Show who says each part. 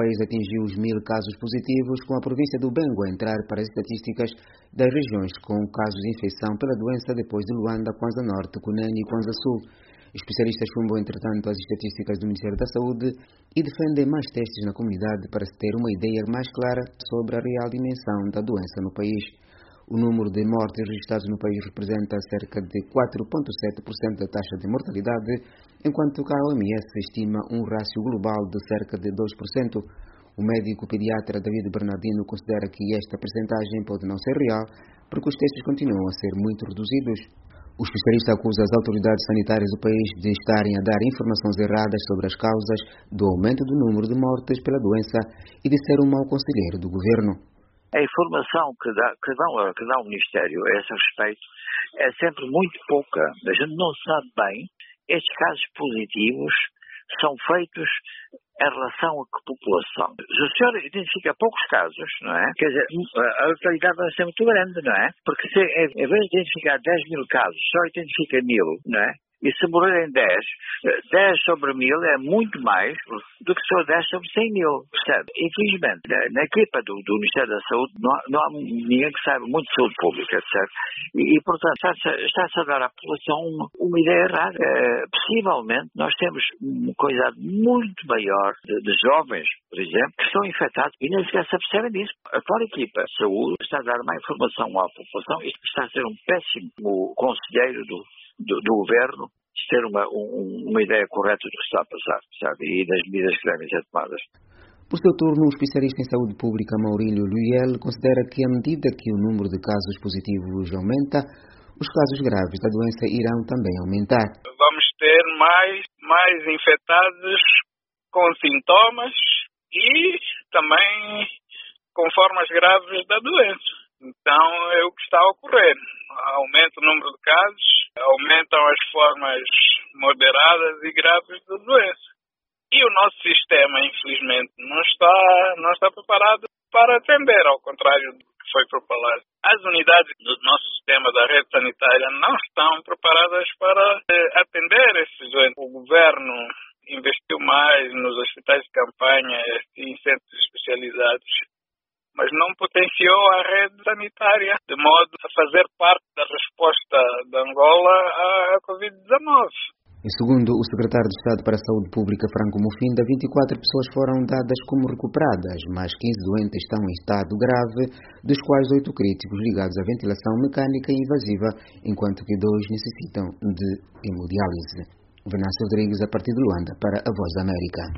Speaker 1: O país atingiu os 1.000 casos positivos, com a província do Bengo a entrar para as estatísticas das regiões com casos de infecção pela doença depois de Luanda, Kwanza Norte, Cunene e Kwanza Sul. Especialistas chumbam, entretanto, as estatísticas do Ministério da Saúde e defendem mais testes na comunidade para se ter uma ideia mais clara sobre a real dimensão da doença no país. O número de mortes registrados no país representa cerca de 4,7% da taxa de mortalidade, enquanto que a OMS estima um rácio global de cerca de 2%. O médico pediatra David Bernardino considera que esta percentagem pode não ser real, porque os testes continuam a ser muito reduzidos. O especialista acusa as autoridades sanitárias do país de estarem a dar informações erradas sobre as causas do aumento do número de mortes pela doença e de ser um mau conselheiro do governo.
Speaker 2: A informação que dá o Ministério a esse respeito é sempre muito pouca. A gente não sabe bem. Estes casos positivos são feitos em relação a que população? Se o senhor identifica poucos casos, não é? Quer dizer, a letalidade vai ser muito grande, não é? Porque se, em vez de identificar 10.000 casos, só identifica 1.000, não é? E se morrerem 10 sobre 1.000 é muito mais do que só 10 sobre 100.000, percebe? Infelizmente, na equipa do Ministério da Saúde não há ninguém que saiba muito de saúde pública, certo? E portanto, está-se a dar à população uma ideia errada. Possivelmente, nós temos uma quantidade muito maior de jovens, por exemplo, que estão infectados e nem sequer se apercebem disso. A atual equipa de saúde está a dar má informação à população. Isto está a ser um péssimo conselheiro do governo ter uma ideia correta do que está a passar, sabe? E das medidas que devem ser tomadas.
Speaker 1: Por seu turno, o especialista em saúde pública Maurílio Luiel considera que, à medida que o número de casos positivos aumenta, os casos graves da doença irão também aumentar.
Speaker 3: Vamos ter mais infectados com sintomas e também com formas graves da doença. Então, é o que está a ocorrer. Aumenta o número de casos, aumentam as formas moderadas e graves da doença. E o nosso sistema, infelizmente, não está preparado para atender, ao contrário do que foi propalado. As unidades do nosso sistema da rede sanitária não estão preparadas para atender esses doentes. O governo investiu mais nos hospitais de campanha e em centros especializados, mas não potenciou a rede sanitária de modo a fazer parte da resposta de Angola à Covid-19.
Speaker 1: E segundo o secretário de Estado para a Saúde Pública, Franco Mufinda, 24 pessoas foram dadas como recuperadas, mas 15 doentes estão em estado grave, dos quais 8 críticos ligados à ventilação mecânica e invasiva, enquanto que 2 necessitam de hemodiálise. Venâncio Rodrigues, a partir de Luanda, para a Voz da América.